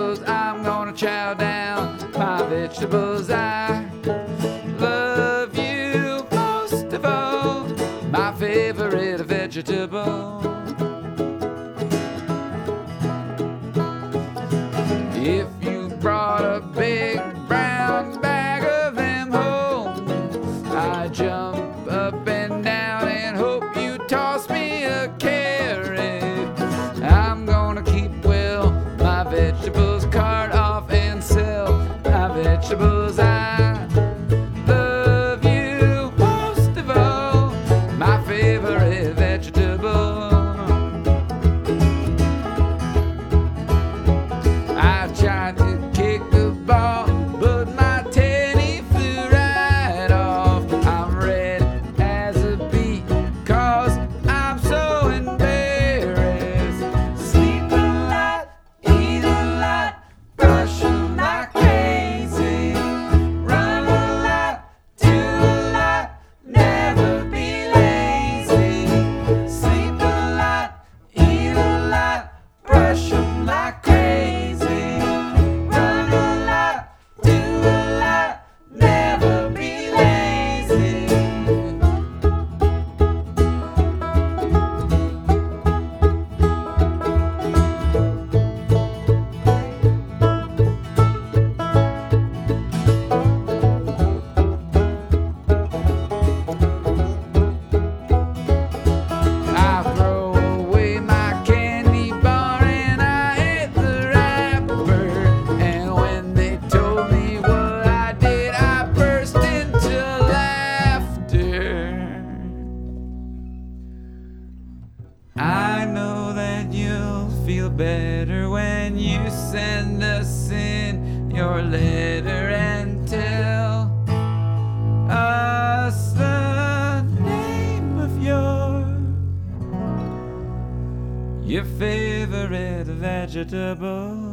vegetables, I'm gonna chow down my vegetables. I love you most of all, my favorite vegetable. If you brought a big brown bag of them home, I jump up and down and hope you toss me a carrot. I'm gonna keep well my vegetables, cart off and sell my vegetables. I love you most of all, my favorite vegetable. I tried to kick the ball, but my tenny flew right off. I'm red as a beet, 'cause I'm so embarrassed. Sleep a lot, eat a lot, brush 'em like crazy. Run a lot, do a lot, never be lazy. Sleep a lot, eat a lot, brush 'em like crazy. Run a lot, do a lot, never be lazy. I throw away my candy bar and I ate the wrapper. And when they told me what I did, I burst into laughter. I know that you'll feel better when you send us in your letter and tell us the name of your favorite vegetable.